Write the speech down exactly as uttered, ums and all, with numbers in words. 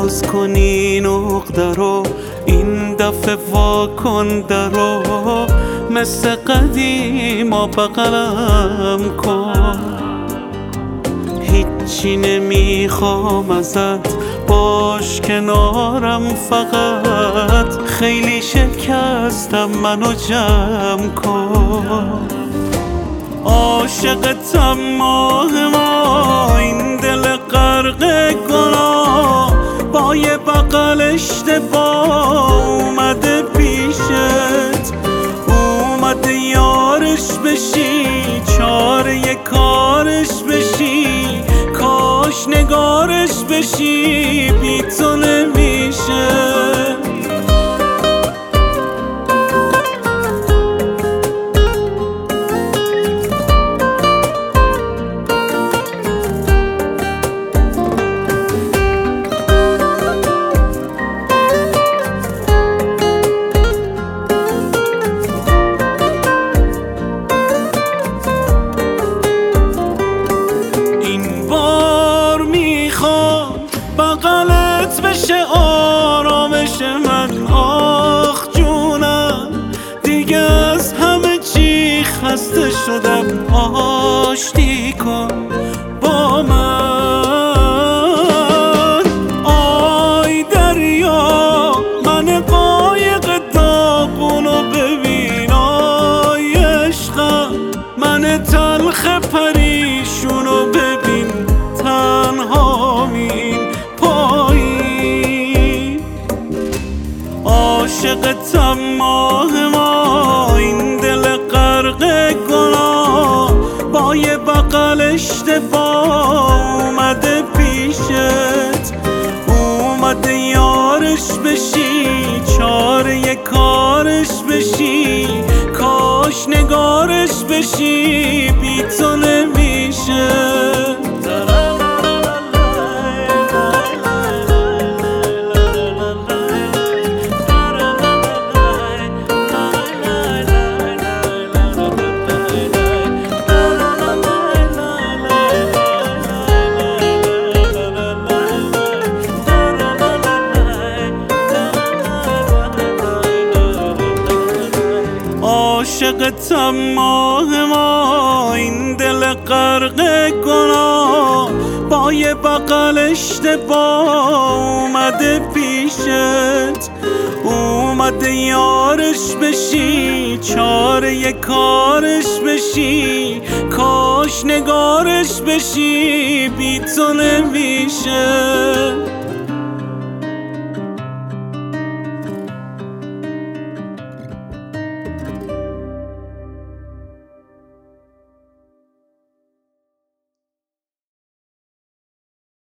باز کنی نقطه رو، این دفعه وا کن درو، مثل قدیما بغلم کن. هیچی نمیخوام ازت، باش کنارم فقط، خیلی شکستم منو جمع کن. عاشقتم ماه ما، این دل غرق گناه، با یه بغل اشتباه اومده پیشت، اومده یارش بشی، چاره کارش بشی، کاش نگارش بشی، بی تو نمیشه. بغلت بشه آرامش من، آخ جونم، دیگه از همه چی خسته شدم، آشتی کن با من. آی دریا من قایق داغونو ببین، آی عشقم من تلخ پریشونو ببین، تنها مین عاشقتم ماه ما، این دل غرق گناه، با یه بغل اشتباه اومده پیشت، اومده یارش بشی، چاره کارش بشی، کاش نگارش بشی، بی تو نمیشه. عاشقتم ماه ما، این دل غرق گناه، با یه بغل اشتباه اومده پیشت، اومده یارش بشی، چاره کارش بشی، کاش نگارش بشی، بی تو نمیشه.